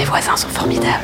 voisins sont formidables.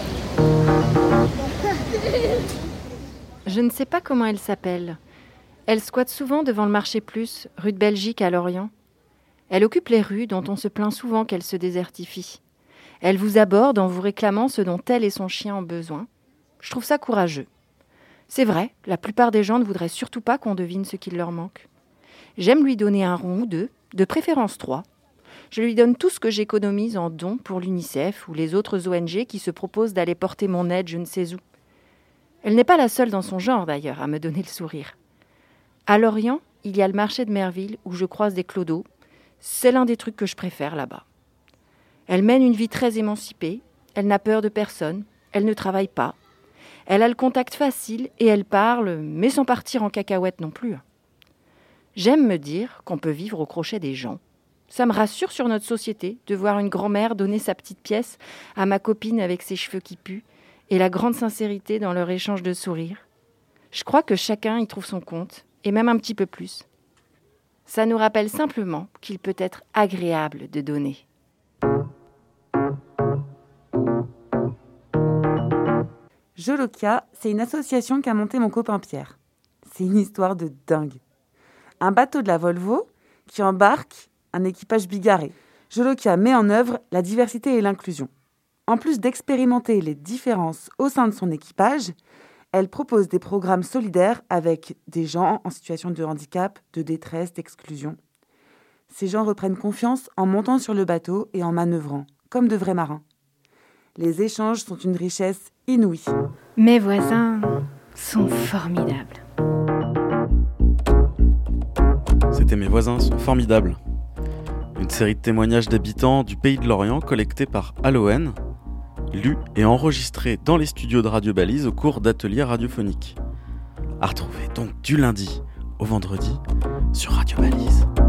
Je ne sais pas comment elle s'appelle. Elle squatte souvent devant le marché plus, rue de Belgique à Lorient. Elle occupe les rues dont on se plaint souvent qu'elles se désertifient. Elle vous aborde en vous réclamant ce dont elle et son chien ont besoin. Je trouve ça courageux. C'est vrai, la plupart des gens ne voudraient surtout pas qu'on devine ce qu'il leur manque. J'aime lui donner un rond ou deux, de préférence 3. Je lui donne tout ce que j'économise en dons pour l'UNICEF ou les autres ONG qui se proposent d'aller porter mon aide je ne sais où. Elle n'est pas la seule dans son genre d'ailleurs à me donner le sourire. À Lorient, il y a le marché de Merville où je croise des clodos. C'est l'un des trucs que je préfère là-bas. Elle mène une vie très émancipée, elle n'a peur de personne, elle ne travaille pas. Elle a le contact facile et elle parle, mais sans partir en cacahuète non plus. J'aime me dire qu'on peut vivre au crochet des gens. Ça me rassure sur notre société de voir une grand-mère donner sa petite pièce à ma copine avec ses cheveux qui puent et la grande sincérité dans leur échange de sourires. Je crois que chacun y trouve son compte, et même un petit peu plus. Ça nous rappelle simplement qu'il peut être agréable de donner. Jolokia, c'est une association qu'a montée mon copain Pierre. C'est une histoire de dingue. Un bateau de la Volvo qui embarque un équipage bigarré. Jolokia met en œuvre la diversité et l'inclusion. En plus d'expérimenter les différences au sein de son équipage, elle propose des programmes solidaires avec des gens en situation de handicap, de détresse, d'exclusion. Ces gens reprennent confiance en montant sur le bateau et en manœuvrant, comme de vrais marins. Les échanges sont une richesse inouïe. Mes voisins sont formidables. C'était Mes voisins sont formidables. Une série de témoignages d'habitants du pays de Lorient collectés par Aloën, lus et enregistrés dans les studios de Radio Balise au cours d'ateliers radiophoniques. À retrouver donc du lundi au vendredi sur Radio Balise.